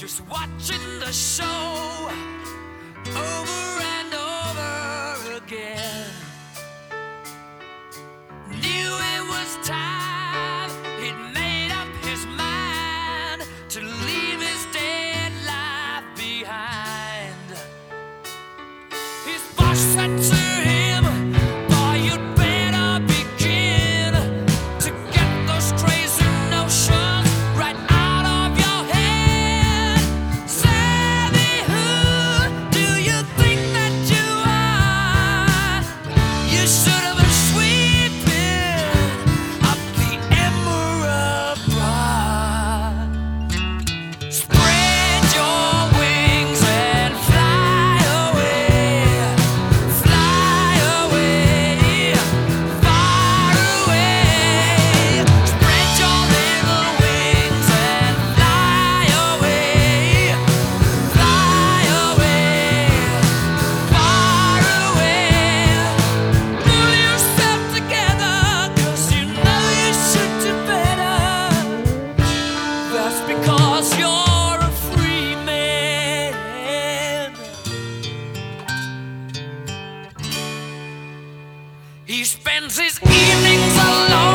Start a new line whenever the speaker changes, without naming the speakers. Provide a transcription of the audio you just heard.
was watching the show over and over again. Knew it was time, he'd made up his mind to leave his dead life behind. His boss said to him, "Boy, you'd better begin to get those crazy notions right out of your head. Savvy, who do you think that you are? You should have been sweeping up the Emerald Broad. Spread your wings and fly away, far away. Spread your little wings and fly away, far away. Pull yourself together, 'cause you know you should do better. That's because you're a free man." He spends his evenings alone